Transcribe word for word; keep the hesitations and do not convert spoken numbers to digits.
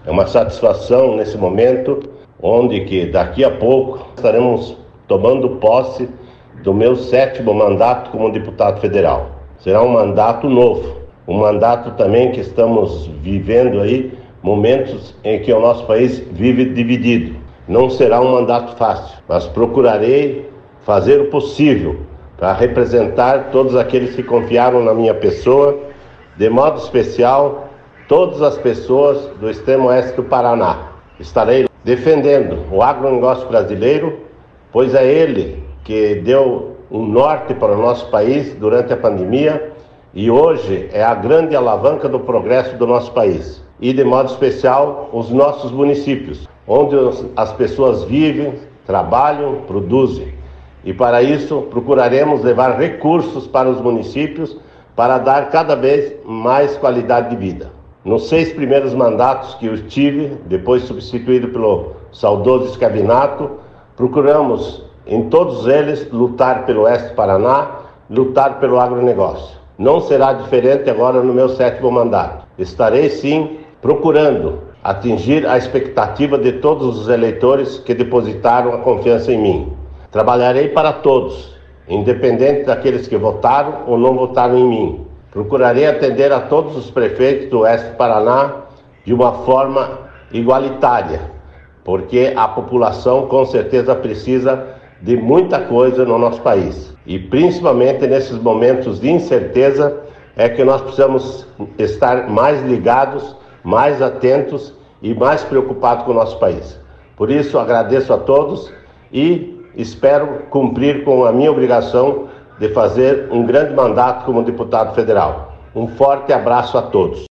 É uma satisfação nesse momento, onde que daqui a pouco estaremos tomando posse do meu sétimo mandato como deputado federal. Será um mandato novo, um mandato também que estamos vivendo aí momentos em que o nosso país vive dividido. Não será um mandato fácil, mas procurarei fazer o possível para representar todos aqueles que confiaram na minha pessoa, de modo especial, todas as pessoas do extremo oeste do Paraná. Estarei defendendo o agronegócio brasileiro, pois é ele que deu um norte para o nosso país durante a pandemia e hoje é a grande alavanca do progresso do nosso país. E, de modo especial, os nossos municípios, onde as pessoas vivem, trabalham, produzem. E, para isso, procuraremos levar recursos para os municípios para dar cada vez mais qualidade de vida. Nos seis primeiros mandatos que eu tive, depois substituído pelo saudoso Escavinato, procuramos, em todos eles, lutar pelo Oeste do Paraná, lutar pelo agronegócio. Não será diferente agora no meu sétimo mandato. Estarei, sim, procurando atingir a expectativa de todos os eleitores que depositaram a confiança em mim. Trabalharei para todos, independente daqueles que votaram ou não votaram em mim. Procurarei atender a todos os prefeitos do Oeste do Paraná de uma forma igualitária, porque a população com certeza precisa de muita coisa no nosso país. E principalmente nesses momentos de incerteza é que nós precisamos estar mais ligados, mais atentos e mais preocupados com o nosso país. Por isso agradeço a todos e espero cumprir com a minha obrigação de fazer um grande mandato como deputado federal. Um forte abraço a todos.